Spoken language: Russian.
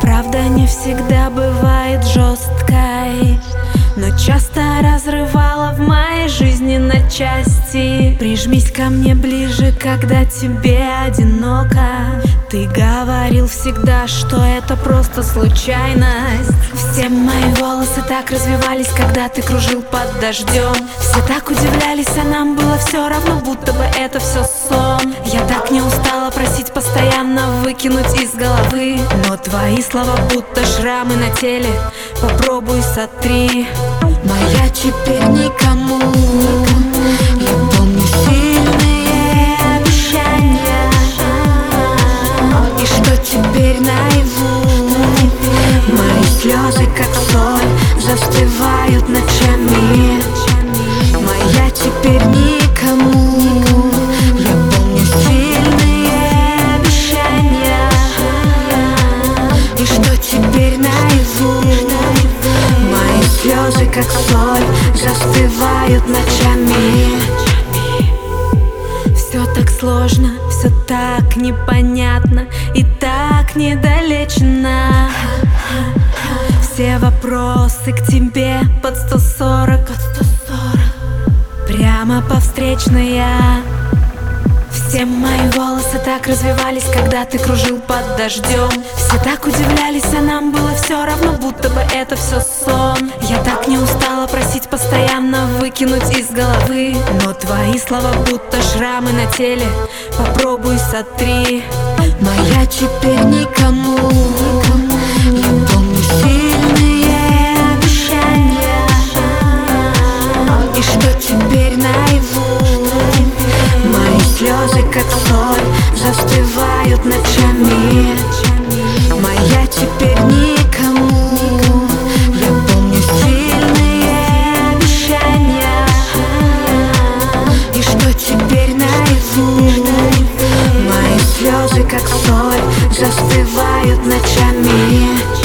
Правда не всегда бывает жесткой, но часто разрывала в моей жизни на части. Прижмись ко мне ближе, когда тебе одиноко. Ты говорил всегда, что это просто случайность. Все мои волосы так развивались, когда ты кружил под дождем. Все так удивлялись, а нам было все равно, будто бы это все сон. Я так не устала просить постоянно выкинуть из головы, но твои слова будто шрамы на теле, попробуй сотри. Моя теперь никому. Я помню сильные обещания, и что теперь наяву. Мои слезы, как соль, застывают ночами. Моя теперь никому. Я помню сильные обещания, и что теперь наяву. Мои слезы, как соль, застывают ночами. Все так сложно, все так непонятно и так недолечено. Все вопросы к тебе под 140, прямо по встречной я. Все мои волосы так развивались, когда ты кружил под дождем. Все так удивлялись, а нам было все равно, будто бы это все сон. Я так не устала просить постоянно выкинуть из головы, но твои слова будто шрамы на теле, попробуй сотри. Моя теперь никому. Я помню сильные обещания, и что теперь наяву. Мои слезы, как соль, застывают ночами. Моя теперь никому. Я помню сильные обещания, и что теперь наяву. Мои слезы, как соль, застывают ночами.